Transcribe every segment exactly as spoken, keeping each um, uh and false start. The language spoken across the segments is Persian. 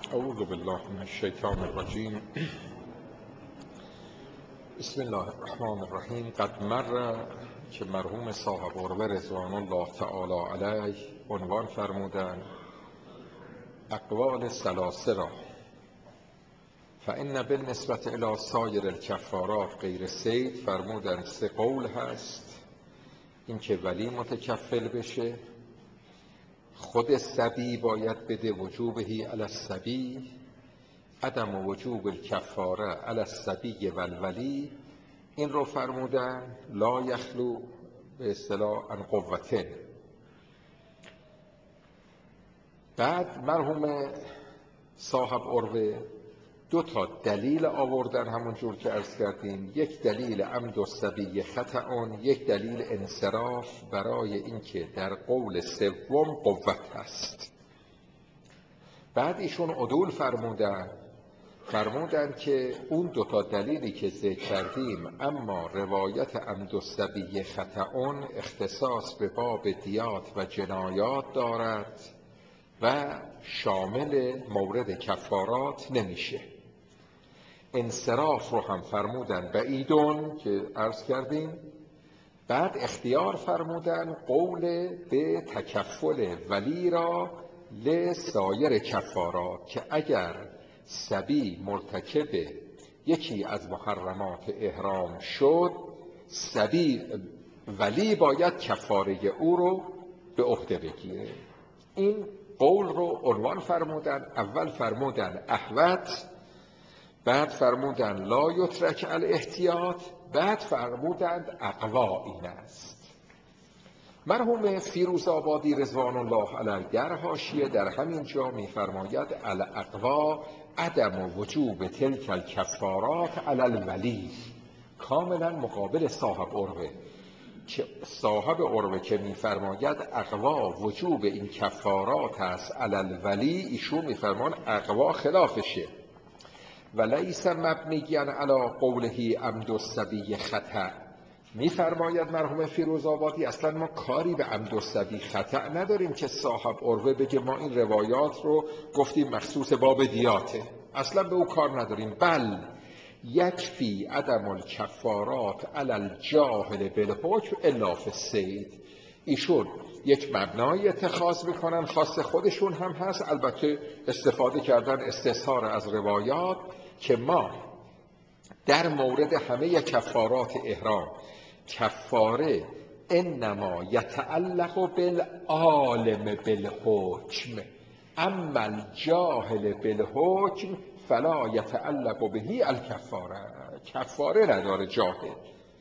اعوذ بالله من الشیطان الرجیم. بسم الله الرحمن الرحیم. قد مر، که مرحوم صاحب عروه رضوان الله تعالی علیه عنوان فرمودند اقوال ثلاثه را، فإن بالنسبت الی سایر الکفارات غیر صید، فرمودند سه قول هست. این که ولی متکفل بشه، خود صبی باید بده وجوبهی علی الصبی، عدم وجوب الکفاره علی الصبی و الولی. این رو فرمودن لا یخلو به اصطلاح عن قوتین. بعد مرحوم صاحب عروه دو تا دلیل آوردن، همون جور که عرض کردیم. یک دلیل عمد الصبی خطأ، یک دلیل انصراف، برای اینکه در قول سوم قوت هست. بعد ایشون عدول فرمودن فرمودن که اون دو تا دلیلی که ذکر کردیم، اما روایت عمد الصبی خطأ اختصاص به باب دیات و جنایات دارد و شامل مورد کفارات نمیشه. انصراف رو هم فرمودن بعیدون که عرض کردیم. بعد اختیار فرمودن قول به تکفل ولی را لسایر کفارات، که اگر صبی مرتکب یکی از محرمات احرام شد، صبی ولی باید کفاره او رو به عهده بگیره. این قول رو عنوان فرمودن. اول فرمودن احوط، بعد فرمودن لا یترک الاحتیاط، بعد فرمودند اقوا این است. مرحوم فیروزآبادی رضوان الله علیه در حاشیه در همین جا می‌فرماید الاقوا عدم وجوب تلک الکفارات علی الولی، کاملا مقابل صاحب عروه. که صاحب عروه که می‌فرماید اقوا وجوب این کفارات است علی الولی، ایشون می‌فرمان اقوا خلافشه. ولیس مبنیاً علی قوله عمد الصبی خطأ. می‌فرماید مرحوم فیروزآبادی اصلا ما کاری به عمد الصبی خطأ نداریم که صاحب عروه بگه ما این روایات رو گفتیم مخصوص باب دیاته، اصلا به او کار نداریم. بل یکفی عدم الکفارات علی الجاهل بالحکم الا فی الصید. ایشون یک مبنای اتخاذ میکنن، خاص خودشون هم هست، البته استفاده کردن استظهار از روایات، که ما در مورد همه کفارات احرام کفاره انما یتعلق بالعالم بالحکم، اما الجاهل بالحکم فلا یتعلق بهی الکفاره. کفاره نداره جاهل.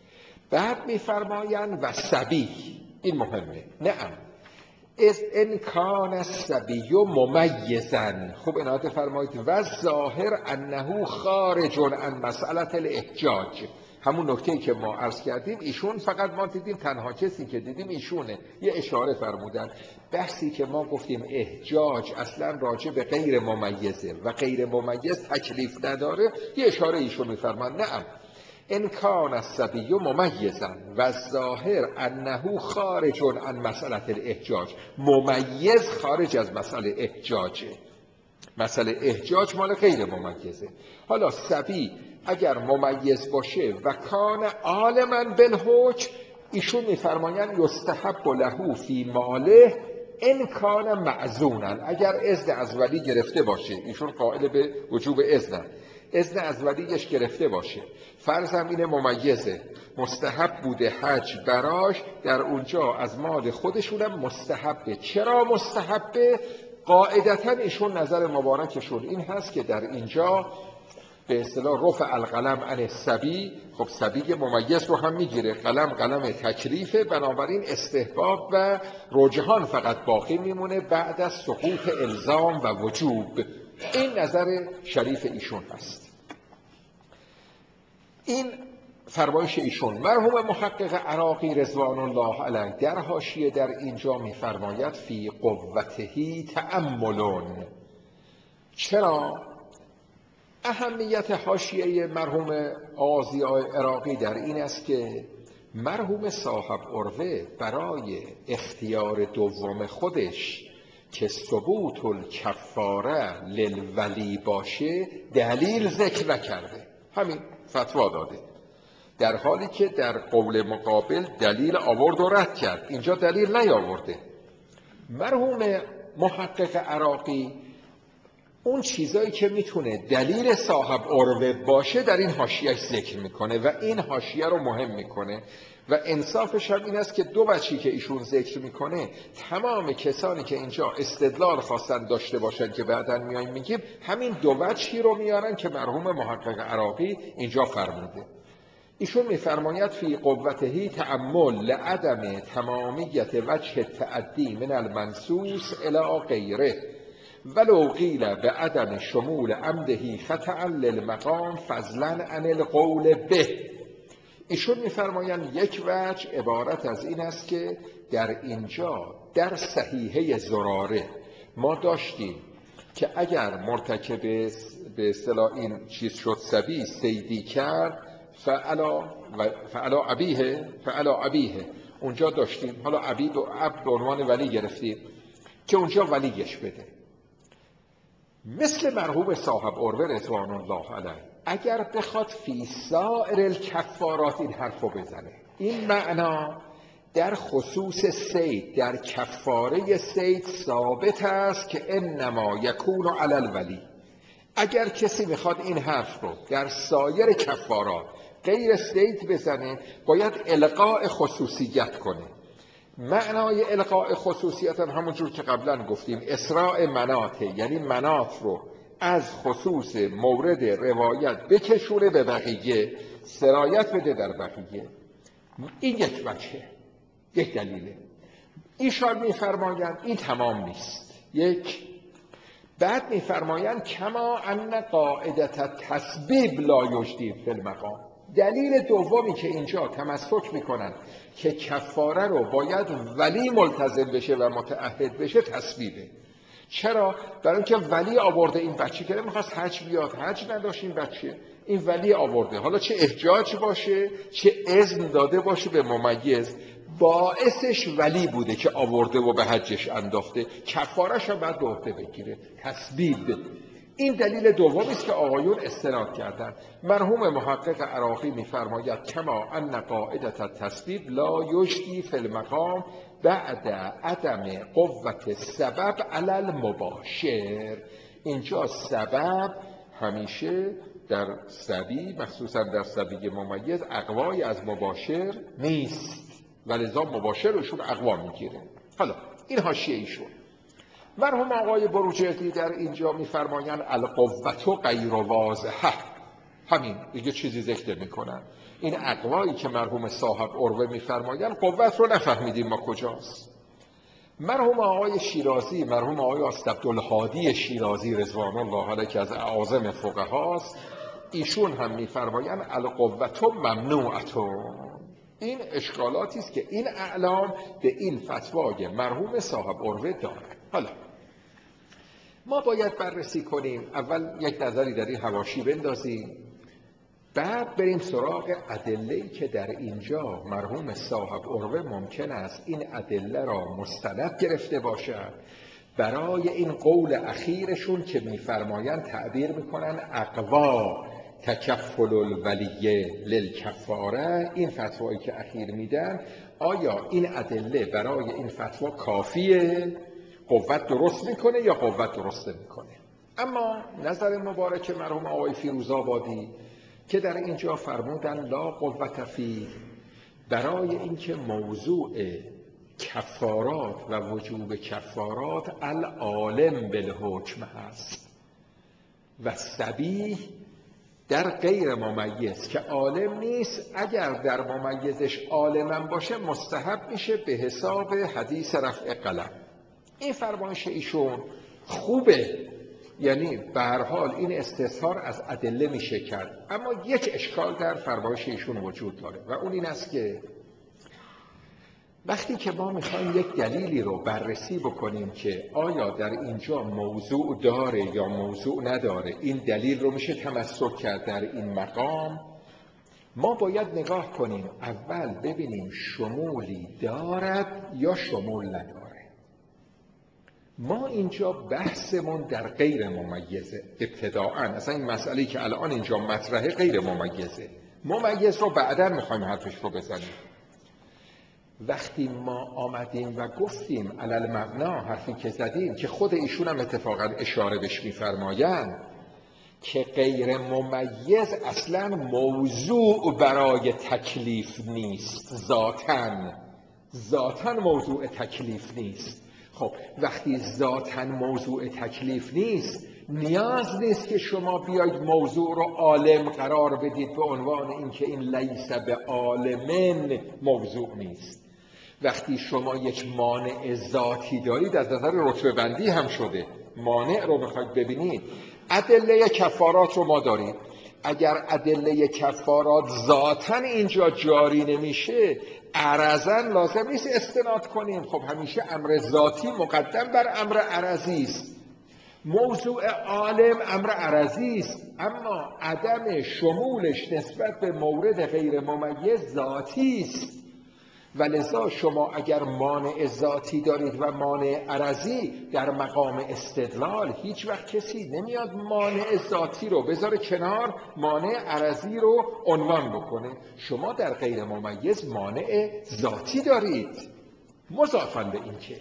بعد میفرمایند و صبی، این مهمه، نعم از ان کان الصبی ممیزا. خوب عنایت فرمایید و ظاهر انه خارج عن مسئله الاحجاج. همون نکته‌ای که ما عرض کردیم، ایشون فقط ما دیدیم، تنها کسی که دیدیم ایشونه. یه اشاره فرمودن بحثی که ما گفتیم احجاج اصلا راجع به غیر ممیزه و غیر ممیز تکلیف نداره، یه اشاره ایشون میفرمان نعم ان کان الصبی ممیزا و ظاهر انه خارج عن مسئله الاحجاج. ممیز خارج از مسئله احجاجه، مسئله احجاج مال غیر ممیزه. حالا صبی اگر ممیز باشه و کان عالما بالحکم، ایشون میفرمایند یستحب له فی ماله ان کان معزونا. اگر اذن از ولی گرفته باشه، ایشون قائل به وجوب اذن، اذن از ولیش گرفته باشه، فرضم اینه ممیزه، مستحب بوده حج براش، در اونجا از مال خودشونم مستحبه. چرا مستحبه؟ قاعدتاً ایشون نظر مبارکشون این هست که در اینجا به اصطلاح رفع القلم عن الصبی، خب صبی ممیز رو هم میگیره، قلم قلم تکلیفه، بنابراین استحباب و رجحان فقط باقی میمونه بعد از سقوط الزام و وجوب. این نظر شریف ایشون هست. این فرمایش ایشون. مرحوم محقق عراقی رضوان الله علیه در حاشیه در اینجا میفرماید فی قوتهی تأملون. چرا؟ اهمیت حاشیه مرحوم آغازی عراقی در این است که مرحوم صاحب عروه برای اختیار دوم خودش که ثبوت الکفاره للولی باشه دلیل ذکر نکرده، همین فتوا داده، در حالی که در قول مقابل دلیل آورد و رد کرد، اینجا دلیل نیاورده. مرحوم محقق عراقی اون چیزایی که میتونه دلیل صاحب عروه باشه در این حاشیه‌اش ذکر میکنه و این حاشیه رو مهم میکنه و انصافش هم این است که دو وجهی که ایشون ذکر میکنه تمام کسانی که اینجا استدلال خواستن داشته باشن که بعداً میایم میگیم همین دو وجهی رو میارن که مرحوم محقق عراقی اینجا فرموده. ایشون میفرماید فی قوته تأمل لعدم تمامیت وجه تعدی من المنصوص الی غیره ولو قیل به عدم شمول عمده خطأ للمقام فضلا عن القول به. ایشون میفرمایند یک وجه عبارت از این است که در اینجا در صحیحه زراره ما داشتیم که اگر مرتکب به اصطلاح این چیز شد سبی صیدی کرد فعلا فعلا ابیه فعلا ابیه اونجا داشتیم، حالا عبید و عبد به عنوان ولی گرفتیم که اونجا ولیش بده. مثل مرحوم صاحب عروه رضوان الله علیه اگر بخواد فی سائر الکفارات این حرفو بزنه، این معنا در خصوص سید در کفاره سید ثابت است که انما یکون علی الولی. اگر کسی میخواد این حرف رو در سایر کفارات غیر سید بزنه باید القاء خصوصیت کنه. معنای القاء خصوصیت هم همونجور که قبلا گفتیم اسراء مناته، یعنی منات رو از خصوص مورد روایت بکشونه به بقیه، سرایت بده در بقیه. این یک وجهه، یک دلیله. ایشان میفرمایند این تمام نیست. یک بعد میفرمایند کما ان قاعدة التسبیب لا یجدی فی المقام. دلیل دومی که اینجا تمسک میکنن که کفاره رو باید ولی ملتزم بشه و متعهد بشه تسبیبه. چرا؟ برای اینکه ولی آورده این بچه که میخواست حج بیاد، حج نداشت این بچه، این ولی آورده، حالا چه احجاج باشه چه اذن داده باشه به ممیز، باعثش ولی بوده که آورده و به حجش انداخته، کفارش هم باید به عهده بگیره، تسبیب. این دلیل دومی است که آقایون استناد کردند. مرحوم محقق عراقی می‌فرماید کما ان قاعدة التسبیب لا یجدی فی المقام بعد عدم قوت سبب علی المباشر. اینجا سبب همیشه در سبی مخصوصا در سبی ممیز اقوای از مباشر نیست ولذا مباشرشون اقوا میگیره. حالا این حاشیه ایشون. مرحوم آقای بروجردی در اینجا میفرمایند القوة غیر واضحه، همین دیگه چیزی ذکر میکنن. این اقوایی که مرحوم صاحب عروه میفرمایند قوت رو نفهمیدیم ما کجاست. مرحوم آقای شیرازی، مرحوم آقای استعبدالهادی شیرازی رضوان الله علیه که از اعاظم فقهاست، ایشون هم میفرمایند القوة ممنوعتون. این اشکالاتی است که این اعلام به این فتوای مرحوم صاحب عروه دارد. حالا ما باید بررسی کنیم، اول یک نظری در این حواشی بندازیم، بعد بریم سراغ ادله‌ای که در اینجا مرحوم صاحب عروه ممکن است این ادله را مستند گرفته باشد برای این قول اخیرشون که میفرمایند تعبیر میکنن اقوا تکفل الولیه للکفاره. این فتوایی که اخیر میدن آیا این ادله برای این فتوا کافیه؟ قوت درست میکنه یا قوت درست نمیکنه؟ اما نظر مبارک مرحوم آقای فیروزآبادی که در اینجا فرمودن لا قوت فیه، برای اینکه موضوع کفارات و وجوب کفارات العالم بالحکم هست و سبیح در غیر ممیز که عالم نیست، اگر در ممیزش عالمم باشه مستحب میشه به حساب حدیث رفع قلم. این فرمایش ایشون خوبه، یعنی به هر حال این استظهار از ادله میشه کرد، اما یک اشکال در فرمایش ایشون وجود داره و اون این است که وقتی که ما میخوایم یک دلیلی رو بررسی بکنیم که آیا در اینجا موضوع داره یا موضوع نداره، این دلیل رو میشه تمسک کرد در این مقام، ما باید نگاه کنیم اول ببینیم شمولی دارد یا شمول نداره. ما اینجا بحثمون در غیر ممیزه. ابتداءً اصلا این مسئله که الان اینجا مطرحه غیر ممیزه. ممیز رو بعداً میخوایم حرفش رو بزنیم. وقتی ما آمدیم و گفتیم علل مبنا، حرفی که زدیم که خود ایشون هم اتفاقاً اشاره بهش میفرمایند که غیر ممیز اصلاً موضوع برای تکلیف نیست، ذاتاً ذاتاً موضوع تکلیف نیست. خب وقتی ذاتاً موضوع تکلیف نیست، نیاز نیست که شما بیاید موضوع رو عالم قرار بدید به عنوان اینکه این لیس به عالمن موضوع نیست. وقتی شما یک مانع ذاتی دارید، از نظر رتبه بندی هم شده، مانع رو بخواید ببینید، ادله کفارات رو ما داریم. اگر ادله کفارات ذاتاً اینجا جاری نمیشه، عرضاً لازم نیست استناد کنیم. خب همیشه امر ذاتی مقدم بر امر عرضی است. موضوع عالم امر عرضی است، اما عدم شمولش نسبت به مورد غیر ممیز ذاتی است. ولذا شما اگر مانع ذاتی دارید و مانع عرضی، در مقام استدلال هیچ وقت کسی نمیاد مانع ذاتی رو بذاره کنار، مانع عرضی رو عنوان بکنه. شما در غیر ممیز مانع ذاتی دارید. مضافاً به این که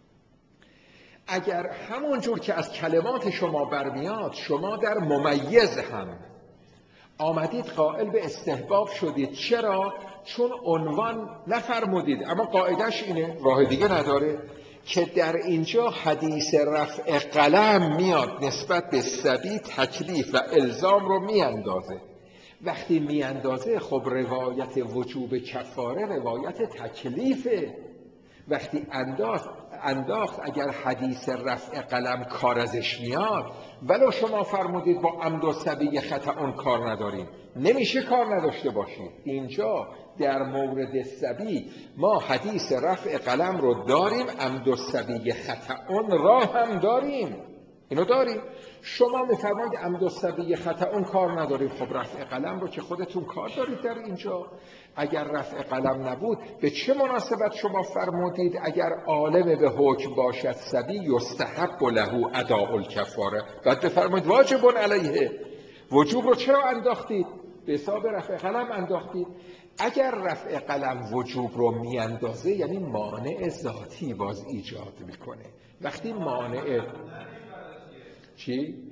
اگر همون جور که از کلمات شما برمیاد، شما در ممیز هم آمدید قائل به استحباب شدید. چرا؟ چون عنوان نفرمودید، اما قاعدش اینه، راه دیگه نداره، که در اینجا حدیث رفع قلم میاد نسبت به صبی تکلیف و الزام رو میاندازه. وقتی میاندازه خب روایت وجوب کفاره روایت تکلیفه. وقتی انداخت انداخت اگر حدیث رفع قلم کار ازش میاد، ولو شما فرمودید با عمد و صبی خطا اون کار نداریم، نمیشه کار نداشته باشید. اینجا در مورد صبی ما حدیث رفع قلم رو داریم، عمد و صبی خطا اون را هم داریم، اینو داریم. شما میفرمایید عمد و صبی خطا اون کار نداریم. خب رفع قلم رو که خودتون کار دارید در اینجا. اگر رفع قلم نبود، به چه مناسبت شما فرمودید اگر عالم به حکم باشد صبی یستحب له اداء الکفاره، بعد بفرمایید واجب علیه. وجوب رو چرا انداختید؟ به حساب رفع قلم انداختید. اگر رفع قلم وجوب رو میاندازه، یعنی مانع ذاتی باز ایجاد میکنه. وقتی مانع چی؟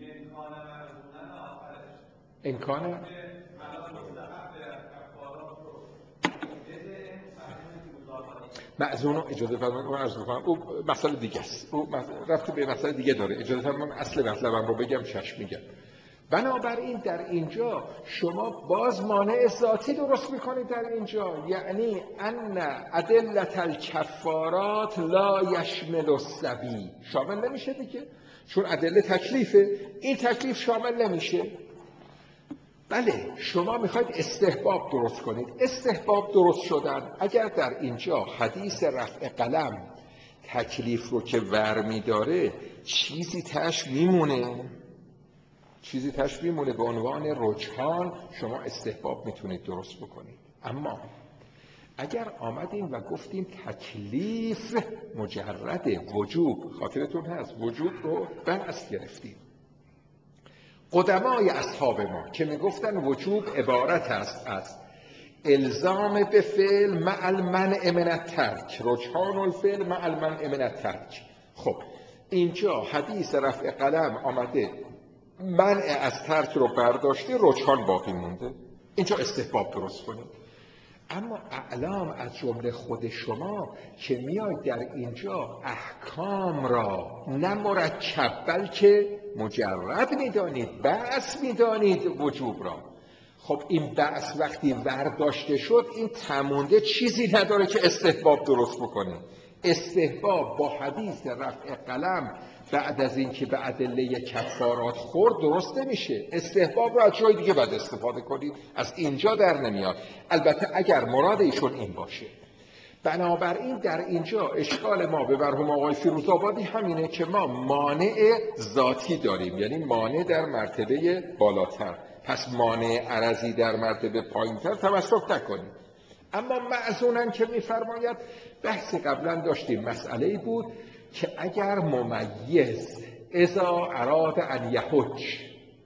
امکانه معزون رو اجازه فرمایید من عرض می‌کنم، او مسئله دیگه است، او رفت به مسئله دیگه داره. اجازه فرمایید اصل مطلبم رو بگم، چشم میگم. بنابراین در اینجا شما باز مانع ذاتی درست میکنید در اینجا، یعنی ان ادلت الکفارات لا یشمل الصبی، شامل نمیشه دیگه، چون ادله تکلیفه، این تکلیف شامل نمیشه. بله شما میخواید استحباب درست کنید، استحباب درست شدن اگر در اینجا حدیث رفع قلم تکلیف رو که ورمی داره، چیزی تش میمونه، چیزی تش میمونه به عنوان رجحان، شما استحباب میتونید درست بکنید. اما اگر آمدیم و گفتیم تکلیف مجرد وجوب، خاطرتون هست وجوب رو بحث گرفتیم، قدمای اصحاب ما که میگفتن وجوب عبارت است از الزام به فعل مع المنع من الترک، رجحان الفعل مع المنع من الترک. خب اینجا حدیث رفع قلم آمده منع از ترک رو برداشته، رجحان باقی مونده، اینجا استحباب درست کنید. اما اعلام از جمله خود شما که میاید در اینجا احکام را نه مرکب بلکه مجرد میدانید، بأس میدانید وجوب را. خب این بأس وقتی برداشته شد، این تمونده چیزی نداره که استحباب درست بکنه. استحباب با حدیث رفع قلم بعد از این که به ادله کفارات خورد درست نمیشه. استحباب رو از جای دیگه باید استفاده کنید، از اینجا در نمیاد. البته اگر مراد ایشون این باشه. بنابراین در اینجا اشکال ما به مرحوم آقای فیروزآبادی همینه که ما مانع ذاتی داریم، یعنی مانع در مرتبه بالاتر، پس مانع عرضی در مرتبه پایینتر تمسک نکنیم. اما معزونن که میفرماید، بحث قبلا داشتیم، مسئله بود که اگر ممیز اذا اراد ان یحج،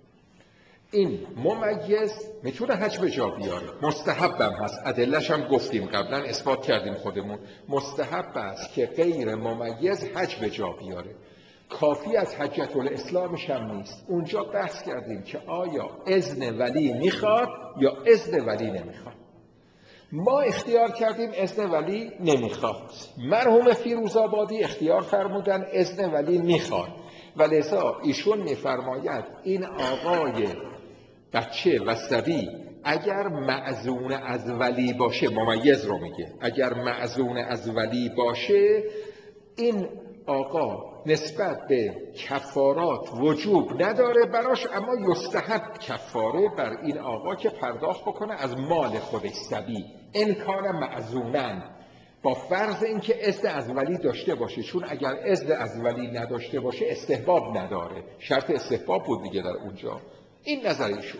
این ممیز میتونه حج به جا بیاره، مستحبم هست، ادلش هم گفتیم قبلا اثبات کردیم خودمون، مستحب است که غیر ممیز حج به جا بیاره. کافی از حجت الاسلامش هم نیست. اونجا بحث کردیم که آیا اذن ولی میخواد یا اذن ولی نمیخواد. ما اختیار کردیم اذن ولی نمیخواد، مرحوم فیروزآبادی اختیار فرمودن اذن ولی میخواد و لذا ایشون میفرماید این آقای بچه و صبی اگر معزون از ولی باشه، ممیز رو میگه، اگر معزون از ولی باشه این آقا نسبت به کفارات وجوب نداره براش، اما یستحب کفاره بر این آقا که پرداخت بکنه از مال خودش صبی ان کان معزونن، با فرض اینکه اذن از ولی داشته باشه، چون اگر اذن از ولی نداشته باشه استحباب نداره، شرط استحباب بود دیگه در اونجا. این نظر ایشون.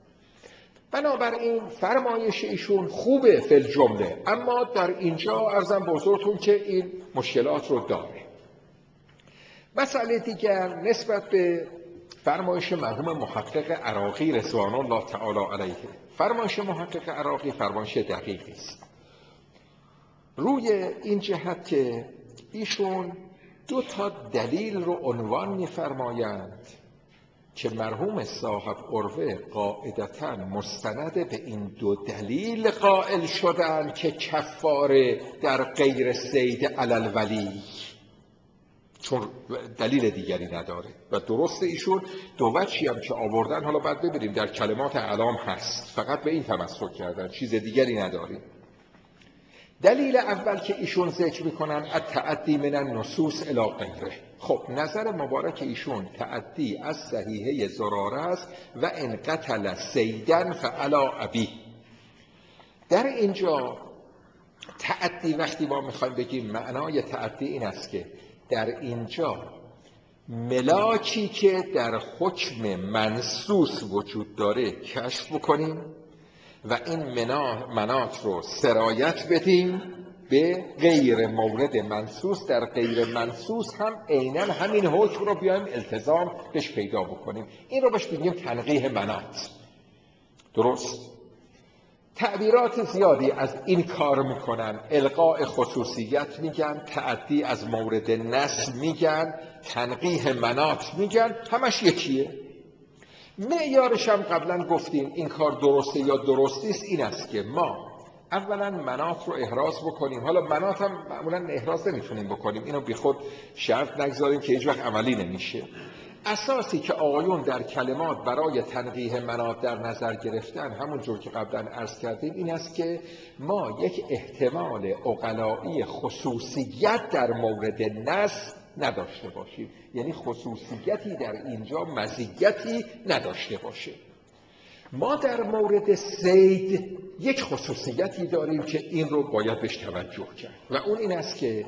بنابراین فرمایش ایشون خوبه فی الجمله، اما در اینجا عرضم به حضورتون که این مشکلات رو داره. مسئله دیگر نسبت به فرمایش مرحوم محقق عراقی رضوان الله تعالی علیه. فرمایش محقق عراقی فرمایش دقیقی است، روی این جهت که ایشون دو تا دلیل رو عنوان می‌فرمایند که مرحوم صاحب عروه قاعدتاً مستند به این دو دلیل قائل شدند که کفاره در غیر صید علی الولی، چون دلیل دیگری نداره. و درست ایشون دو وجهی هم که آوردن، حالا بعد ببینیم در کلمات اعلام هست، فقط به این تمسک کردن، چیز دیگری نداریم. دلیل اول که ایشون ذکر میکنن التعدی من النصوص الی غیره. خب نظر مبارک ایشون تعدی از صحیحه زراره است و ان قتل صیدا فعلی ابی. در اینجا تعدی وقتی ما میخوایم بگیم معنای تعدی این است که در اینجا ملاکی که در حکم منصوص وجود داره کشف بکنیم و این منات رو سرایت بدیم به غیر مورد منصوص، در غیر منصوص هم عیناً همین حکم رو بیایم التزام بهش پیدا بکنیم. این رو بهش بگیم تنقیح منات. درست؟ تعبیرات زیادی از این کار میکنن، القاء خصوصیت میگن، تعدی از مورد نص میگن، تنقیح منات میگن، همش یکیه. معیارش هم قبلا گفتیم این کار درسته یا درست نیست این است که ما اولا منات رو احراز بکنیم. حالا منات هم معمولا احراز نمیتونیم بکنیم، اینو بی خود شرط نگذاریم که هیچ وقت عملی نمیشه. اساسی که آقایون در کلمات برای تنقیح منات در نظر گرفتن، همون جور که قبلا عرض کردیم، این است که ما یک احتمال عقلائی خصوصیت در مورد نص نداشته باشیم، یعنی خصوصیتی در اینجا مزیتی نداشته باشه. ما در مورد صید یک خصوصیتی داریم که این رو باید بهش توجه کرد و اون این است که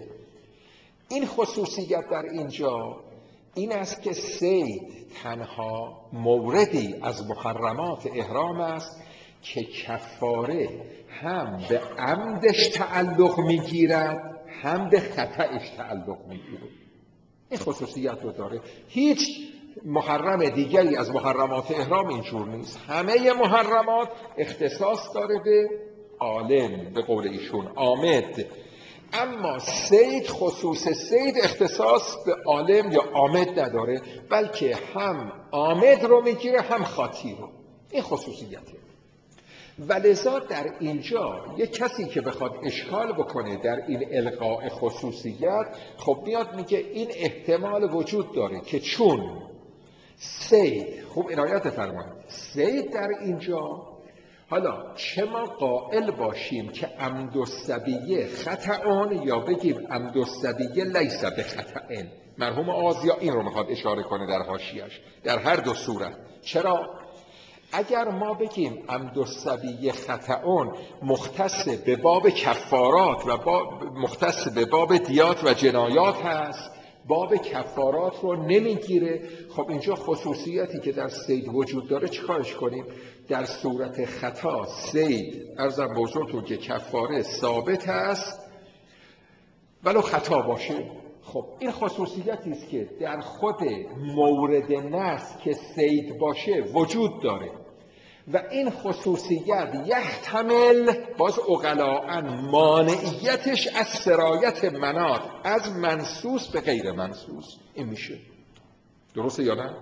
این خصوصیت در اینجا این است که صید تنها موردی از محرمات احرام است که کفاره هم به عمدش تعلق میگیرد هم به خطأش تعلق میگیرد. این خصوصیت رو داره. هیچ محرم دیگری از محرمات احرام اینجور نیست. همه محرمات اختصاص داره به عالم، به قول ایشون عامد، اما صید، خصوص صید اختصاص به عالم یا عامد نداره، بلکه هم عامد رو میگیره هم خاطی رو. این خصوصیته. ولذا در اینجا یک کسی که بخواد اشکال بکنه در این القاء خصوصیت، خب میاد میگه این احتمال وجود داره که چون صید، خوب عنایت فرمایید، صید در اینجا، حالا چه ما قائل باشیم که عمد الصبیه خطأ یا بگیم عمد الصبیه لیس بخطأ، مرحوم آزیا این رو میخواد اشاره کنه در حاشیه‌اش، در هر دو صورت. چرا؟ اگر ما بگیم عمد الصبیه خطأ مختص به باب کفارات و باب مختص به باب دیات و جنایات هست، باب کفارات رو نمیگیره، خب اینجا خصوصیتی که در صید وجود داره چیکارش کنیم؟ در صورت خطا صید عرضم بزرگتون که کفاره ثابت است ولو خطا باشه، خب این خصوصیتی است که در خود مورد نص که صید باشه وجود داره و این خصوصیت یحتمل باز عقلاء مانعیتش از سرایت مناط از منصوص به غیر منصوص. این میشه درسته یا نه؟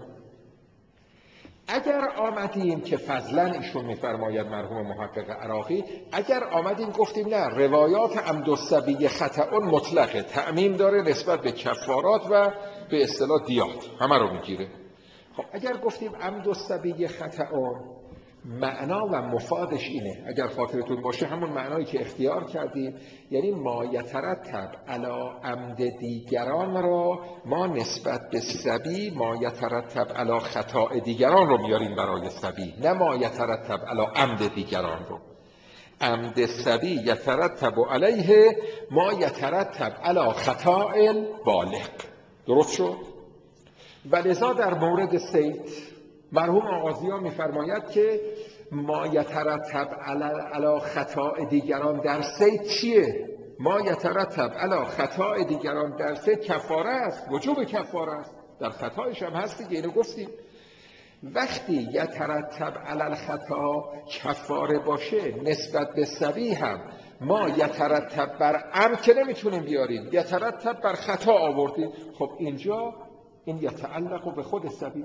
اگر آمدیم که فضلا ایشون میفرماید مرحوم محقق عراقی، اگر آمدیم گفتیم نه روایات عمد الصبی خطأ مطلقه، تعمیم داره نسبت به کفارات و به اصطلاح دیات، همه رو میگیره. خب اگر گفتیم عمد الصبی خطأ، معنا و مفادش اینه، اگر خاطرتون باشه همون معنایی که اختیار کردیم، یعنی ما یترتب علی عمد دیگران را ما نسبت به صبی ما یترتب علی خطا دیگران رو میاریم برای صبی، نه ما یترتب علی عمد دیگران رو. عمد صبی یترتب علیه ما یترتب علی خطا بالغ. درست شد؟ ولذا در مورد صید مرحوم آغازیان میفرماید که ما یترتب علی خطا دیگران در صید چیه؟ ما یترتب علی خطا دیگران در صید کفاره است، وجوب کفاره است، در خطایش هم هست دیگه، اینو گفتیم. وقتی یترتب علی الخطا کفاره باشه نسبت به صبی هم ما یترتب بر عمد که نمیتونیم بیاریم، یترتب بر خطا آوردیم. خب اینجا این یتعلق به خود صبی،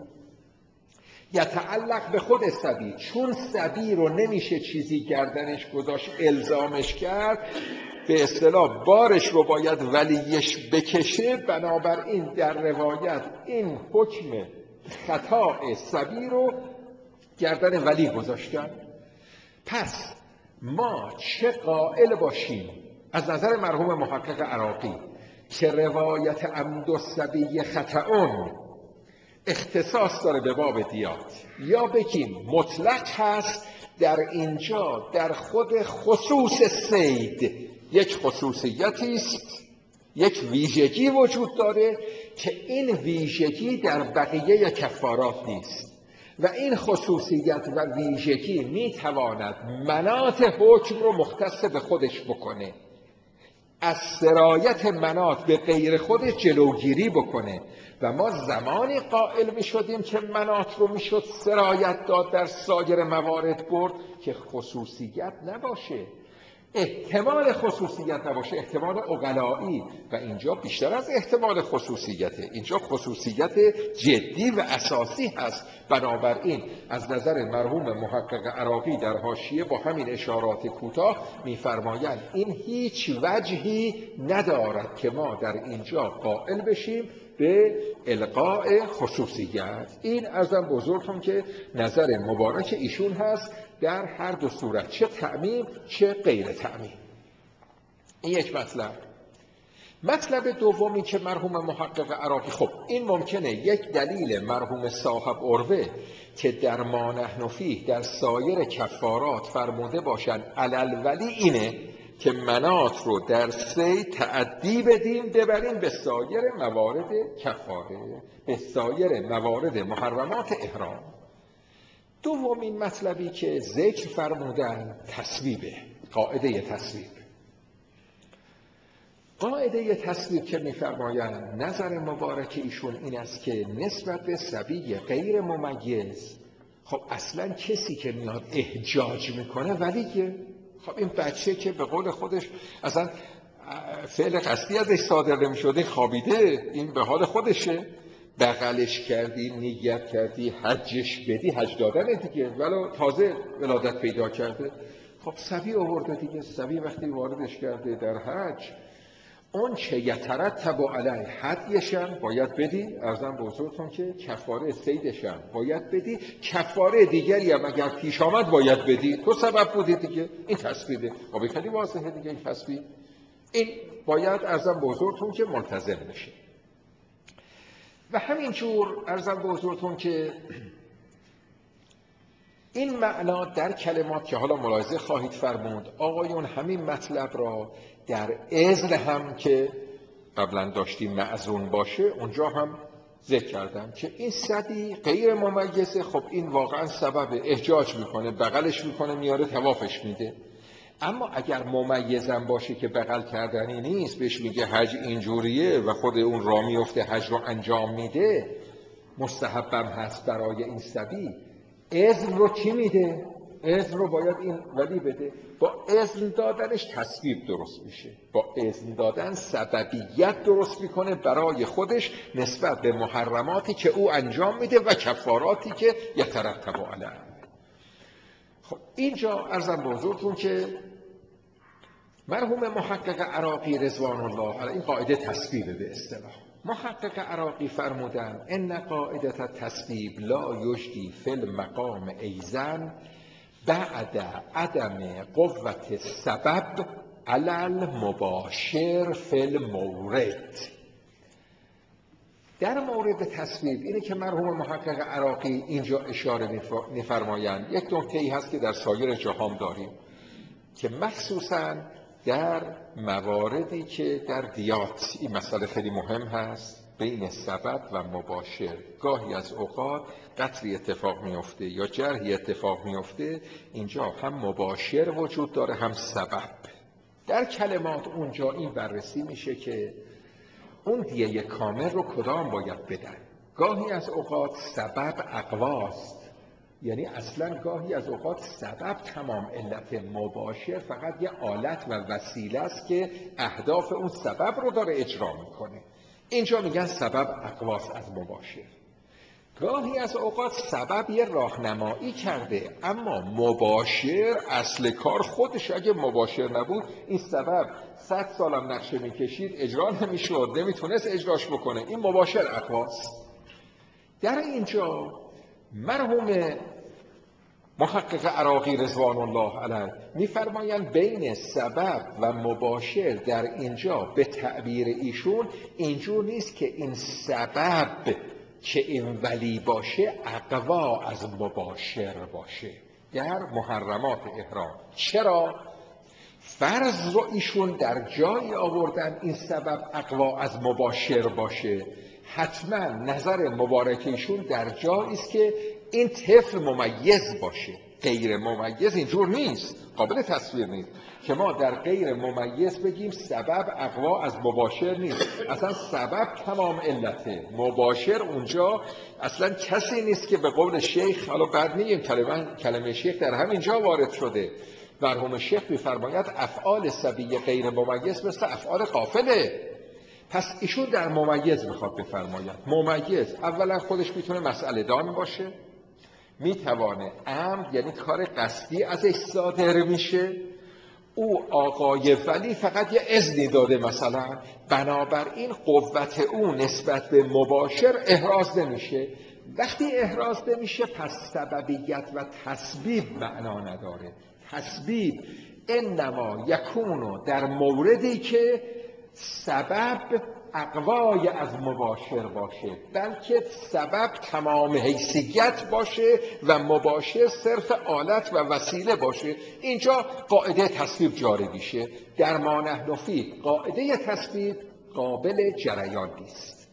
یتعلق به خود صبی، چون صبی رو نمیشه چیزی گردنش گذاشت الزامش کرد، به اصطلاح بارش رو باید ولیش بکشه، بنابراین در روایت این حکم خطا صبی رو گردن ولی گذاشتن. پس ما چه قائل باشیم از نظر مرحوم محقق عراقی که روایت عمد الصبی خطأ اختصاص داره به باب دیات، یا بگیم مطلق هست، در اینجا در خود خصوص صید یک خصوصیتی است، یک ویژگی وجود داره که این ویژگی در بقیه کفارات نیست و این خصوصیت و ویژگی میتواند مناط حکم رو مختص به خودش بکنه، از سرایت مناط به غیر خودش جلوگیری بکنه و ما زمانی قائل می شدیم که مناط رو می شد سرایت داد در سایر موارد برد که خصوصیت نباشه، احتمال خصوصیت نباشه، احتمال عقلایی، و اینجا بیشتر از احتمال خصوصیته، اینجا خصوصیت جدی و اساسی هست. بنابراین از نظر مرحوم محقق عراقی در حاشیه با همین اشارات کوتاه می‌فرمایند این هیچ وجهی ندارد که ما در اینجا قائل بشیم به القاء خصوصیت. این ارزم بزرگتون که نظر مبارک ایشون هست در هر دو صورت، چه تعمیم چه غیر تعمیم. این یک مطلب. مطلب دومی که مرحوم محقق عراقی، خب این ممکنه یک دلیل مرحوم صاحب عروه که در ما نحن فیه در سایر کفارات فرموده باشند علل ولی اینه که مناط رو در سی تعدی بدیم ببریم به سایر موارد کفاره، به سایر موارد محرمات احرام. دومین مطلبی که ذکر فرمودن تصویبه، قاعده تصویب. قاعده تصویب که می‌فرمایند نظر مبارک ایشون این است که نسبت به صبی غیر ممیز، خب اصلا کسی که میاد احجاج میکنه ولیه. خب این بچه که به قول خودش اصلا فعل قصدی ازش صادر نمی‌شده، خوابیده، این به حال خودشه، بغلش کردی، نیت کردی، حجش بدی، حج دادن دیگه، ولو تازه ولادت پیدا کرده، خب صبی آورده دیگه. صبی وقتی واردش کرده در حج، اون چه یترتب علیه هدیشم باید بدی، ارزم به حضورتون که کفاره صیدشم باید بدی، کفاره دیگری هم اگر پیش آمد باید بدی، تو سبب بودی دیگه. این تصویبه، خب خیلی واضحه دیگه این تصویب. این باید ارزم به حضورتون که ملتزم بشه. و همینجور ارزم به حضورتون که این معنا در کلمات که حالا ملاحظه خواهید فرمود، آقایون همین مطلب را در اذن هم که قبلا داشتیم معزون باشه اونجا هم ذکر کردم که این صبی غیر ممیزه، خب این واقعا سبب احجاج میکنه، بغلش میکنه، میاره طوافش میده. اما اگر ممیزم باشه که بغل کردنی نیست، بهش میگه حج اینجوریه و خود اون را میفته حج رو انجام میده، مستحبم هست برای این صبی، اذن رو کی میده؟ اذن رو باید این ولی بده. با اذن دادنش تصویب درست میشه، با اذن دادن سببیت درست میکنه برای خودش نسبت به محرماتی که او انجام میده و کفاراتی که یترتب علیه. خب اینجا عرضم به حضورتون که مرحوم محقق عراقی رضوان الله علیه این قاعده تصویب به اصطلاح. محقق عراقی فرمودن ان قاعده التصویب لا یجدی فی المقام ایزن بعد عدم قوت سبب علی المباشر فی المورد. در مورد تصویب اینه که مرحوم محقق عراقی اینجا اشاره می‌فرمایند یک نکته‌ای هست که در سایر جهان داریم که مخصوصاً در مواردی که در دیات این مسئله خیلی مهم هست، بین سبب و مباشر گاهی از اوقات قتلی اتفاق میفته یا جرحی اتفاق میفته، اینجا هم مباشر وجود داره هم سبب. در کلمات اونجا این بررسی میشه که اون دیه کامل رو کدام باید بدن. گاهی از اوقات سبب اقواست، یعنی اصلا گاهی از اوقات سبب تمام علت، مباشر فقط یه آلت و وسیله است که اهداف اون سبب رو داره اجرا میکنه. اینجا میگن سبب اقواس از مباشر. گاهی از اوقات سبب یه راهنمایی کرده اما مباشر اصل کار خودش، اگه مباشر نبود این سبب صد سالم نقشه میکشید اجرا نمیشد، نمیتونست اجراش بکنه. این مباشر اقواس. در اینجا مرحوم محقق عراقی رضوان الله علیه میفرمایند بین سبب و مباشر در اینجا به تعبیر ایشون اینجور نیست که این سبب که این ولی باشه اقوا از مباشر باشه در محرمات احرام. چرا؟ فرض رو ایشون در جایی آوردن این سبب اقوا از مباشر باشه، حتما نظر مبارک ایشون در جایی است که این طفل ممیز باشه. غیر ممیز اینجور نیست، قابل تصویر نیست که ما در غیر ممیز بگیم سبب اقوا از مباشر نیست. اصلا سبب تمام علته، مباشر اونجا اصلا کسی نیست که به قول شیخ، حالا بعد میگیم کلمه, کلمه شیخ در همین جا وارد شده. مرحوم شیخ میفرماید افعال صبی غیر ممیز مثل افعال غافله. پس ایشون در ممیز میخواد بفرماید. ممیز اولا خودش میتونه مسئله دان باشه، میتوانه عمد یعنی کار قصدی ازش صادر میشه، او آقای ولی فقط یه اذنی داده مثلا، بنابراین قوت او نسبت به مباشر احراز نمیشه. وقتی احراز نمیشه پس سببیت و تسبیب معنا نداره. تسبیب انما یکونو در موردی که سبب اقوای از مباشر باشه، بلکه سبب تمام حیثیت باشه و مباشر صرف آلت و وسیله باشه. اینجا قاعده تسبیب جاری میشه. در ما نحن فیه قاعده تسبیب قابل جریان نیست.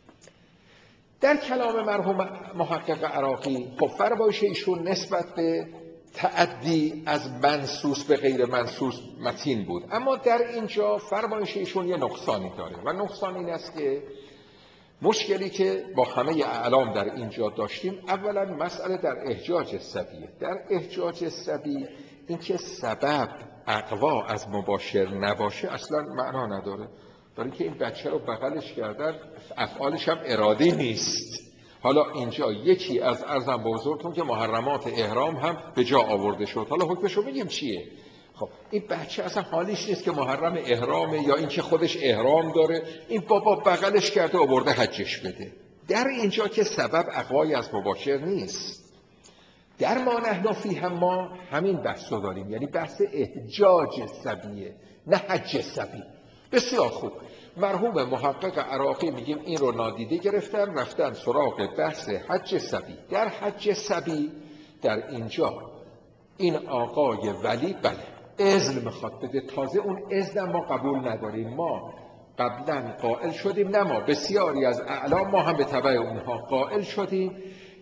در کلام مرحوم محقق عراقی خب فرمایش ایشون نسبت به تعدی از منصوص به غیر منصوص متین بود، اما در اینجا فرمایش ایشون یه نقصانی داره و نقصان این است که مشکلی که با همه اعلام در اینجا داشتیم، اولا مسئله در احجاج صبیه. در احجاج صبی اینکه سبب اقوا از مباشر نباشه اصلا معنا نداره، برای اینکه این بچه رو بغلش کردن افعالش هم ارادی نیست. حالا اینجا یکی از عرضم به حضورتون که محرمات احرام هم به جا آورده شد، حالا حکمشو میگیم چیه. خب این بچه اصلا حالیش نیست که محرم احرامه یا این که خودش احرام داره، این بابا بغلش کرده آورده حجش بده. در اینجا که سبب اقوای از مباشر نیست. در ما نحن فیه هم ما همین بحث رو داریم، یعنی بحث احجاج صبیه نه حج صبی. بسیار خوب. مرحوم محقق عراقی میگیم این رو نادیده گرفتن، رفتن سراغ بحث حج صبی. در حج صبی در اینجا این آقای ولی بله اذن میخواد بده، تازه اون اذن ما قبول نداریم. ما قبلا قائل شدیم، نه ما بسیاری از اعلام ما هم به تبع اونها قائل شدیم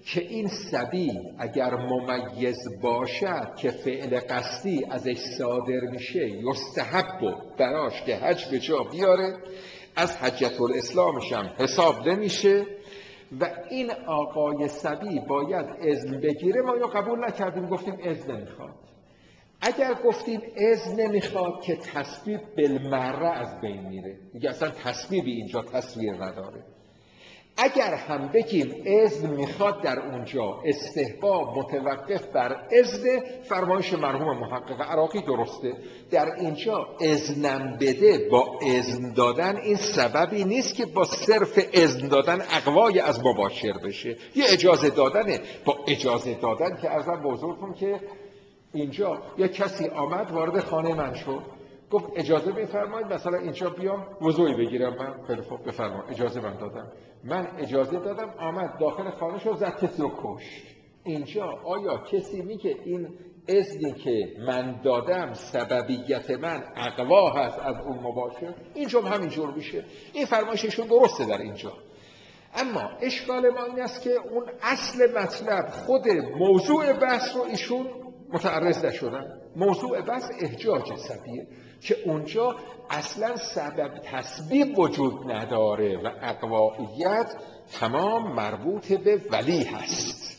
که این صبی اگر ممیز باشد که فعل قصدی ازش صادر میشه یستحب براش که حج به جا بیاره، از حجت الاسلامش هم حساب نمیشه و این آقای صبی باید اذن بگیره. ما یا قبول نکردیم، گفتیم اذن نمیخواد. اگر گفتیم اذن نمیخواد که تصویب بالمره از بین میره، دیگه اصلا تصویبی اینجا تصویر نداره. اگر هم بگیم اذن میخواد در اونجا استحباب متوقف بر اذن، فرمایش مرحوم محقق عراقی درسته. در اینجا اذنم بده با اذن دادن این سببی نیست که با صرف اذن دادن اقوای از مباشر بشه. یه اجازه دادنه. با اجازه دادن که عرضم به حضورتون که اینجا یه کسی آمد وارد خانه من شد، گفت اجازه بفرمایید مثلا اینجا بیام وضوئی بگیرم. من خیلی خوب بفرمایید، اجازه من دادم. من اجازه دادم، آمد داخل خانه شد، زد کسی رو کشت. اینجا آیا کسی میگه این اذنی که من دادم سببیت من اقوا هست از اون مباشر؟ اینجا هم همینجور میشه. این فرمایششون درسته در اینجا. اما اشکال ما این است که اون اصل مطلب خود موضوع بحث رو ایشون متعرض نشدن. موضوع بحث احجاج صبیه که اونجا اصلا سبب تسبیب وجود نداره و اقواییت تمام مربوط به ولی هست.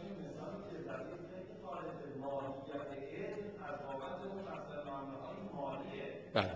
بله.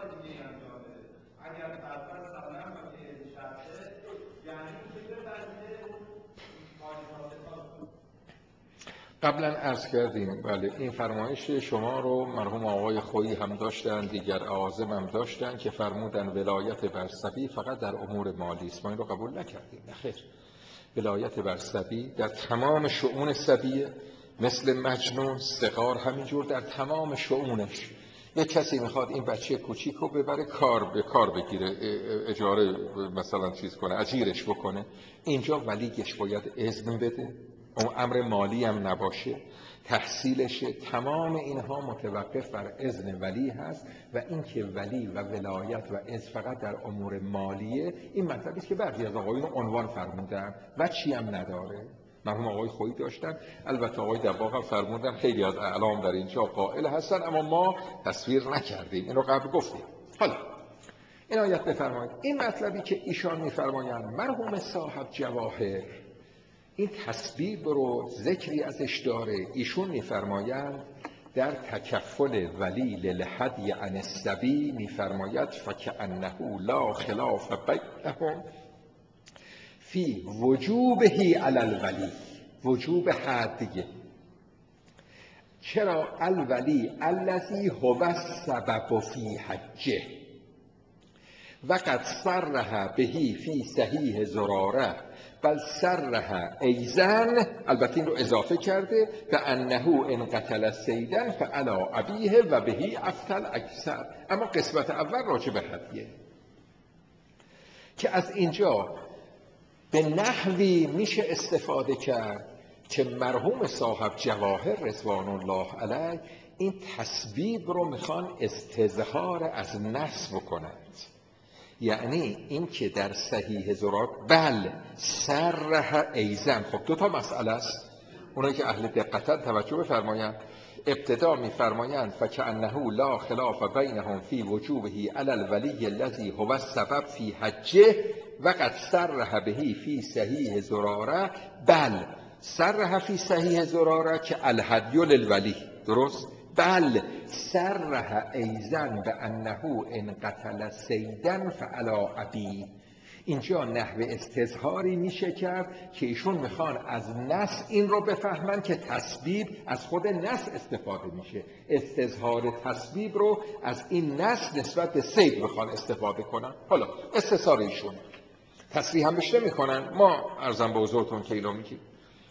قبلا عرض کردیم بله این فرمایش شما رو مرحوم آقای خویی هم داشتن، دیگر اعاظم هم داشتن که فرمودن ولایت بر صبی فقط در امور مالی است. ما این رو قبول نکردیم. نخیر، ولایت بر صبی در تمام شؤون صبیه، مثل مجنون صغار همینجور در تمام شؤونش. یک کسی میخواد این بچه کوچیک رو ببره کار به کار بگیره، اجاره مثلا چیز کنه، اجیرش بکنه، اینجا ولیش باید اذن بده، اون امر مالی هم نباشه، تحصیلشه. تمام اینها متوقف بر اذن ولی هست و اینکه ولی و ولایت و اذن فقط در امور مالیه، این مطلبی است که بعضی از آقایون عنوان فرمودن و چی هم نداره. مرحوم آقای خویی داشتن، البته آقای دباغ هم فرمودن، خیلی از اعلام در اینجا قائل هستن، اما ما تصویر نکردیم، این رو قبل گفتیم. حالا عنایت بفرمایید این مطلبی که ایشان میفرمایند مرحوم صاحب جواهر این تسبیب رو ذکری ازش داره. ایشون میفرمایند در تکفل ولی للهدی عن الصبی میفرماید فکأنه لا خلاف بینهم فی وجوبه علی الولی. وجوب هدی چرا؟ الولی الذی هو السبب فی حجه و قد صرح به فی صحیح زراره بل صرح ایزن، البته این رو اضافه کرده، به انه ان قتل سیدن فعلا ابیه و بهی افتل اکثر. اما قسمت اول راجع به هدیه که از اینجا به نحوی میشه استفاده کرد که مرحوم صاحب جواهر رضوان الله علیه این تسبیب رو میخوان استظهار از نص بکنند. یعنی این که در صحیح زرار بل صرح ایزن. خب دو تا مسئله است، اونایی که اهل دقتن توجه بفرمایند. ابتدا میفرمایند فکأنه لا خلاف بینهم فی وجوبه علی الولی الذی هو السبب فی حجه و قد صرح به فی صحیح زراره بل صرح فی صحیح زراره که الهدی للولی، درست؟ بل صرح ایزن به انه ان قتل سیدن فعلا ابی. اینجا نحو استظهاری میشه کرد که ایشون میخوان از نص این رو بفهمن که تسبیب از خود نص استفاده میشه. استظهار تسبیب رو از این نص نسبت به سید میخوان استفاده کنن. حالا استظهار ایشون تصریح هم بشه میکنن، ما عرضم به حضورتون که اینو میگیم.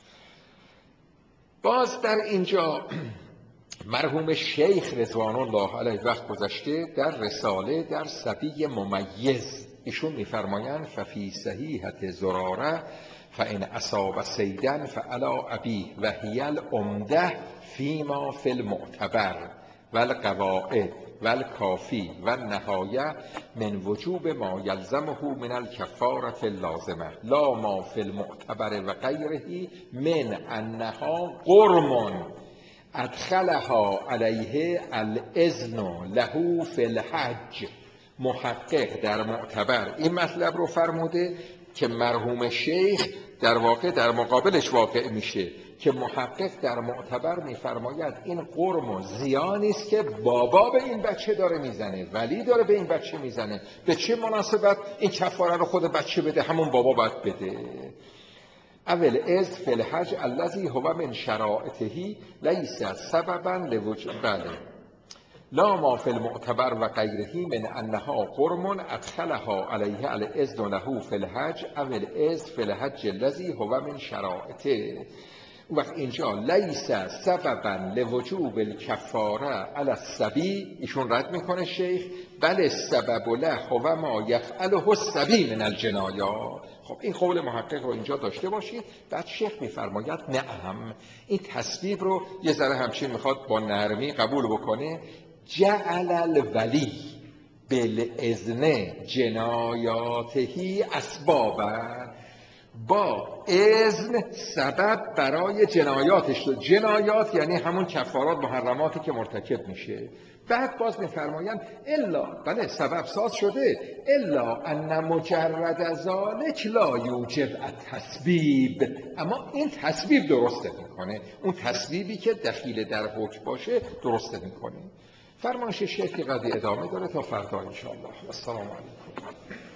باز در اینجا مرحوم شیخ رضوان الله علیه وقت گذشته در رساله در صبی ممیز ایشون میفرمایند ففی صحیحت زراره فان اصاب سیدن فعلا ابی و هی العمده فیما فی المعتبر و القواعد و الکافی و النهایه من وجوب ما یلزمه من الکفاره اللازمه لا ما فی المعتبر و غیره من انها غرم ادخلها علیه الاذن له فی الحج. محقق در معتبر این مطلب رو فرموده که مرحوم شیخ در واقع در مقابلش واقع میشه که محقق در معتبر میفرماید این غرم و زیانی است که بابا به این بچه داره میزنه، ولی داره به این بچه میزنه، به چه مناسبت این کفاره رو خود بچه بده، همون بابا باید بده. اول از فی الحج الذی هو من شرائطه لیس سببا لوجوب بله لا ما فی المعتبر و غیره من انها غرم ادخلها علیه الاذن له فی الحج او الاذن فی الحج الذی هو من شرائطه. وقت اینجا لیس سببا لوجوب الکفاره علی الصبی ایشون رد میکنه شیخ، بل السبب له هو ما یفعله الصبی من الجنایات. خب این قول محقق رو اینجا داشته باشید. بعد شیخ میفرماید نعم، این تصویب رو یه ذره همچین میخواد با نرمی قبول بکنه. جعل الولی بالاذن جنایاته اسبابا، با اذن سبب برای جنایاتش شد. جنایات یعنی همون کفارات محرماتی که مرتکب میشه. بعد باز میفرمایند الا بله سبب ساز شده الا ان مجرد ذلک لا یوجب التسبیب، اما این تسبیب درسته میکنه، اون تسبیبی که دخیل در حکم باشه درسته میکنه. فرمایش شیخ قضیه ادامه داره تا فردا ان شاء الله. السلام علیکم.